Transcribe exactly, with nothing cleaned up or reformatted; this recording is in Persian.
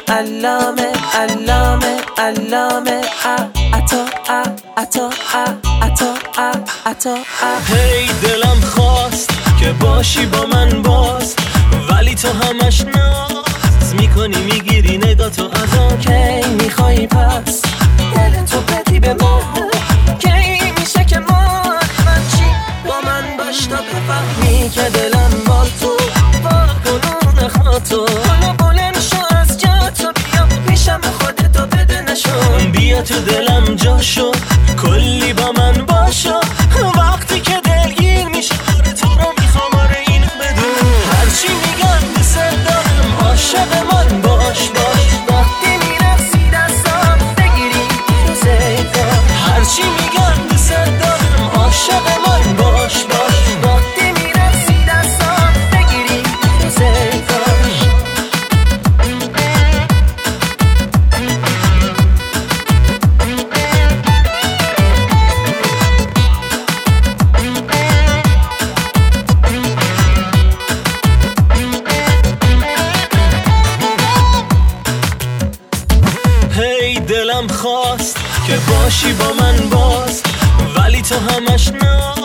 علامه علامه علامه عطا عطا عطا عطا. هی دلم خواست که باشی با من باز، ولی تو همش ناز میکنی میگیری نگاه تو ازم. کی میخوایی پس دل تو بدی به من؟ کی میشه که ما من چی با من باش تا بفهمی که دلم بال تو با گلون خاطو. حالا بلند شو از جا تو بیا پیشم خودتو بده نشون. بیا تو دلم جا شو کلی با من باشو، وقتی که دلگیر میشه آره تو رو میخوام آره اینو بدون. هرچی میگن دوست دارم عاشق من باش باش، وقتی میرقصی دستام بگیری تو زیدان. هرچی میگن دوست دارم عاشق من باش باش، وقتی میرقصی دستام بگیری تو زیدان. هی دلم خواست که باشی با من باز، ولی تو همش نه